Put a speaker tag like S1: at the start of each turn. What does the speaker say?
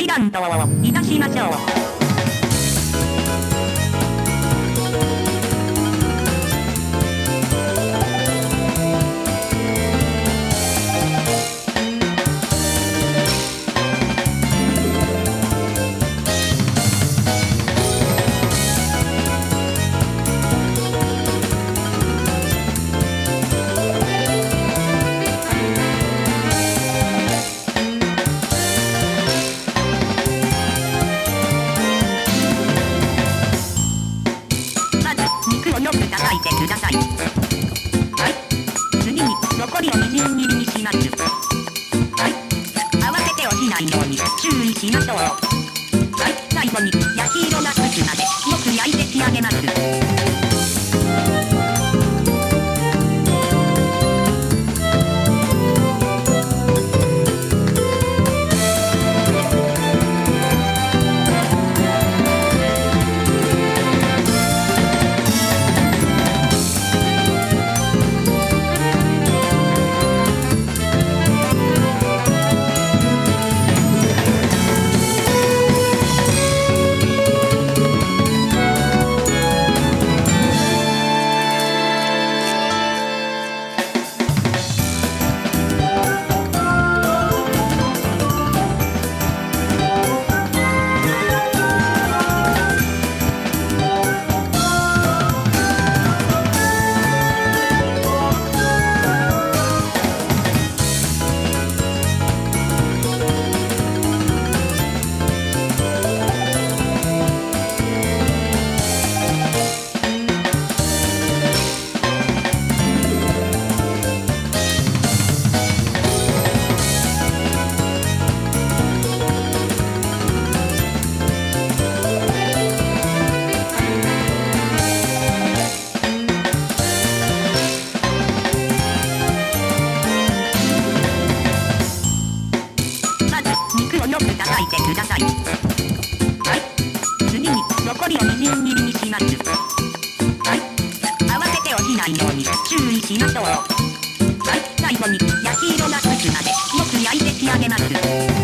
S1: 担当いたしましょう。肉をよく叩いてください。はい。次に残りをみじん切りにします。はい。慌てて落ちないように注意しましょう。はい。最後に焼き色がつくまでよく焼いて仕上げます。肉をよく叩いてください。はい。次に残りをみじん切りにします。はい。慌てて落ちないように注意しましょう。はい。最後に焼き色がつくまでよく焼いて仕上げます。